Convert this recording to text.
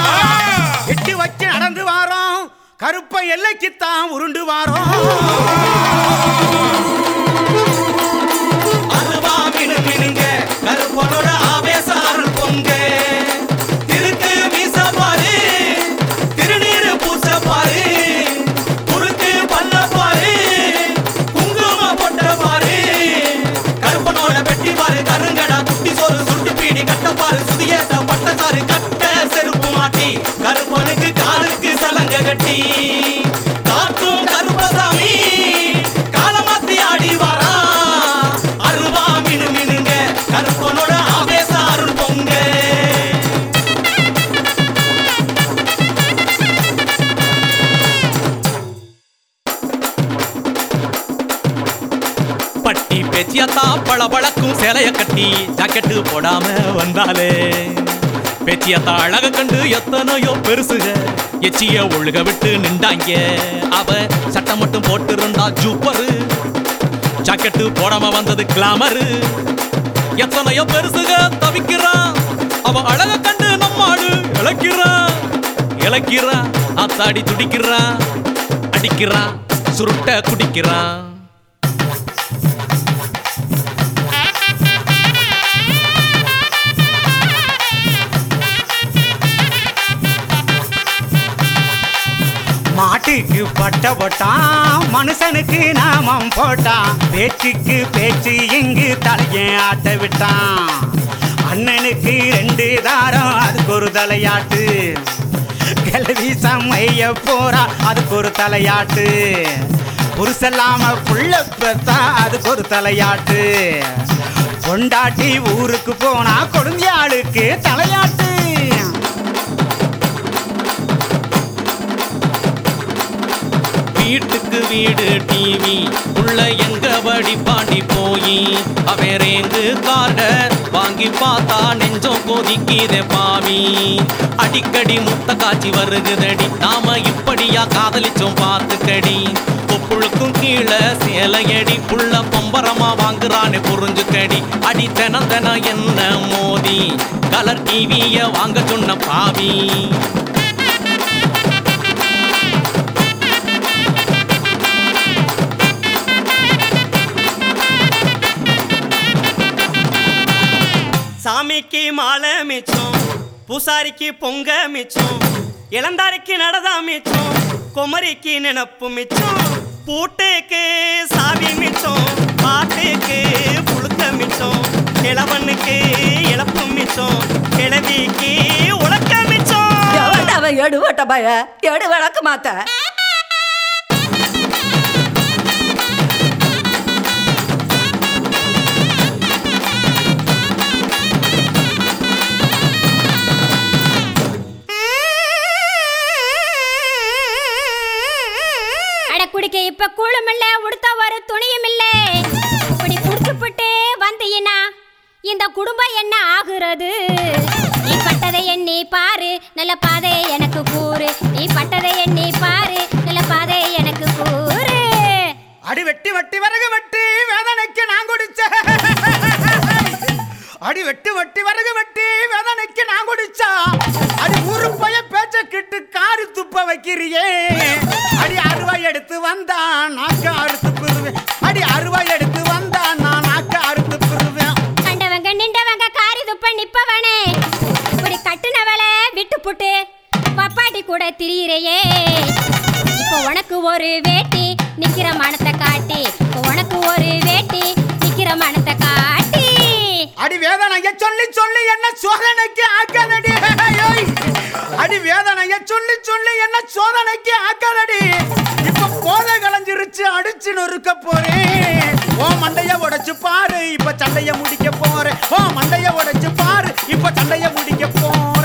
எட்டி வச்சு நடந்து வாரோம் கருப்பை எல்லைக்குத்தான் உருண்டு வாரோம் அருவா மினு மினுங்க கருப்பனோட ஆவேச அருள் பொங்க திருக்கு மீச பாரு திருநீரு பூச பாரு குறுக்கு பல்ல பாரு குங்கும பொட்ட பாரு கருப்பனோட வெட்டி பாரு கருங்கடா குட்டி சோறு சுட்டு பீடி கட்ட பாரு சுதியேத்த பட்டசாரு கட்ட செருப்பு மாட்டி கருப்பனுக்கு காலுக்கு சலங்க கட்டி காக்கும் கருப்பசாமி காலமாத்தி ஆடி வாரா அருவா மினு மினுங்க கருப்பனோட ஆவேச அருள் பொங்க பட்டி பேச்சியத்தா பளபளக்கும் சேலைய கட்டி ஜாக்கெட்டு போடாம வந்தாலே பேச்சியத்தா அழக கண்டு எத்தனையோ பெருசுக எச்சிய ஒழுக விட்டு நின்றாங்க அவ சட்டம் மட்டும் போட்டு இருந்தா ஜூப்பரு ஜாக்கெட்டு போடாம வந்தது கிளாமரு எத்தனையோ பெருசுக தவிக்கிறான் அவ அழக கண்டு நம்மாடு இழக்கிறான் ஆத்தாடி துடிக்கிறான் அடிக்கிறான் சுருட்ட குடிக்கிறான் மாட்டுக்கு பட்ட போட்டான் மனுஷனுக்கு நாமம் போட்டான் பேச்சுக்கு பேச்சு இங்கு தலைய ஆட்ட விட்டான் அண்ணனுக்கு 2 தாரம் அதுக்கு ஒரு தலையாட்டு கிளவி சமைய போறா அதுக்கு ஒரு தலையாட்டு புருஷல்லாம புள்ள பெத்தா அதுக்கு ஒரு தலையாட்டு கொண்டாட்டி ஊருக்கு போனா கொடுஞ்சாளுக்கு தலையாட்டு வீட்டுக்கு வீடு டிவி உள்ள எங்க வடி பாண்டி போய் அவரேங்கு கார்ட வாங்கி பார்த்தா நெஞ்சம் கொதிக்கிதே பாவி அடிக்கடி முத்த காட்சி வருகுதடி நாம இப்படியா காதலிச்சோம் பார்த்துக்கடி கொப்புளுக்கும் கீழே சேலையடி புள்ள பம்பரமா வாங்குறானே புரிஞ்சுக்கடி அடி தினம் என்ன மோதி கலர் டிவிய வாங்க சொன்ன பாவி சாமிக்கு மாலை மிச்சம் பூசாரிக்கு பொங்க மிச்சம் இளந்தாரிக்கு நடதா மிச்சம் குமரிக்கு நினப்பு மிச்சம் பூட்டுக்கு சாவி மிச்சம் பாட்டுக்கு புழுக்க மிச்சம் கிழவனுக்கு இழப்பு மிச்சம் கிழவிக்கு உலக்க மிச்சம் எடுவட்ட பய எடு விளக்க மாத்த குடிக்க இப்ப கூழும் இல்ல உடுத்த ஒரு துணியும் இல்ல இப்படி குடிச்சுப்பட்டு வந்தீனா இந்த குடும்பம் என்ன ஆகுறது நீ பட்டதை எண்ணி பாரு நல்ல பாதை எனக்கு கூறு நீ பட்டதை எண்ணி பாரு நல்ல பாதை எனக்கு கூறு அடி வெட்டி வெட்டி வரகு வெட்டி வேதனைக்கு நான் குடிச்ச அடி வெட்டி வெட்டி வரகு வெட்டி வேதனைக்கு நான் குடிச்சா அடி ஊரு பைய பேச்ச கிட்டு காரி துப்ப வைக்கிறியே அடி அருவாய் எடுத்து வந்தான் நாக்க அறுத்து பிருவேன் அடி அருவாய் எடுத்து வந்தான் நான் நாக்க அறுத்து பிருவேன் கண்டவங்க நின்றவங்க காரி துப்ப நிப்பவனே இப்படி கட்டுனவளை விட்டு புட்டு பப்பாட்டி கூட திரியிறையே இப்போ உனக்கு ஒரு வேட்டி நிக்கிற மனத்தை காட்டி இப்போ உனக்கு ஒரு வேட்டி நிக்கிற மனத்தை காட்டி அடி வேதனைய சொல்லி சொல்லி என்ன சோதனைக்கு ஆக்காதடி அடி வேதனைய சொல்லி சொல்லி என்ன சோதனைக்கு ஆக்காதடி இப்ப போதை கலைஞ்சிருச்சு அடிச்சு நொறுக்க போறேன் ஓ மண்டைய உடைச்சு பாரு இப்ப சண்டைய முடிக்க போறேன் ஓ மண்டைய உடைச்சு பாரு இப்ப சண்டைய முடிக்க போறேன்